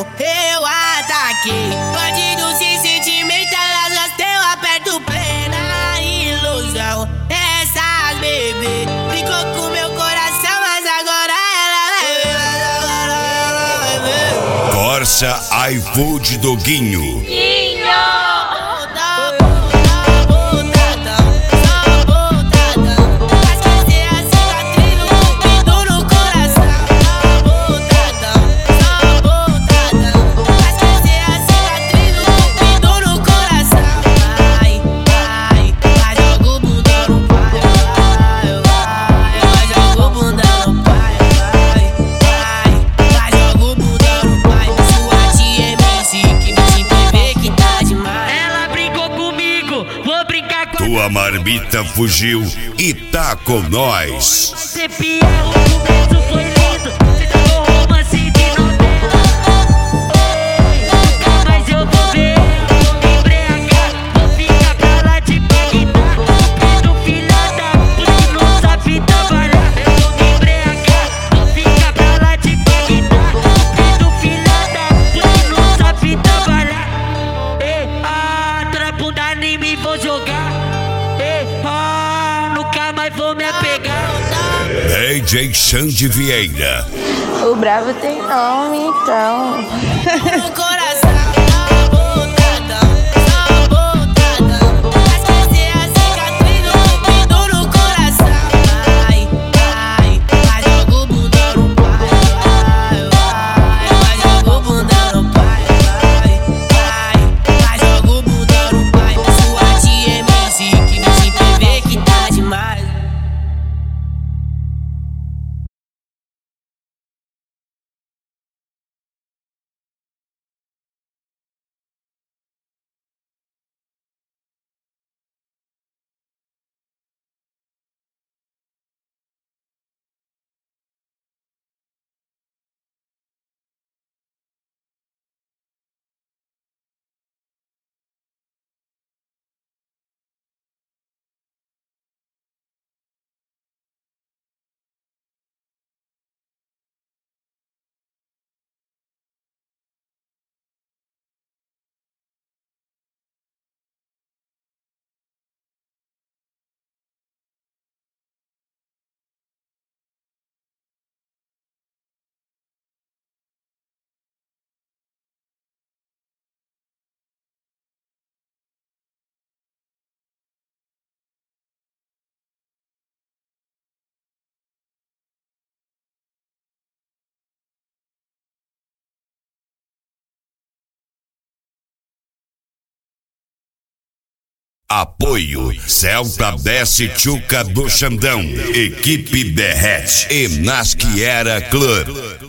eu ataquei. Bandido sem sentimento, elas gostam, aperto o play na ilusão. Essas bebê brincou com meu coração, mas agora ela vai ver. Corsa iFood Doguinho. Tua marmita fugiu e tá com nós. Você pia, o começo foi lindo. Você tá com romance de novela. Nunca mais eu vou ver. Vou me embriagar, vou ficar pra lá de Bagdá. Cupido filha da puta, não sabe trabalhar. Eu vou me embriagar, vou ficar pra lá de Bagdá. Cupido filha da puta, não sabe trabalhar. Toda bunda nem me vou jogar. Nunca mais vou me apegar. DJ Xande Vieira. O bravo tem nome, então. Apoio Celta Desce Tchuca do Xandão, Equipe Derrete e Nasquiera Club.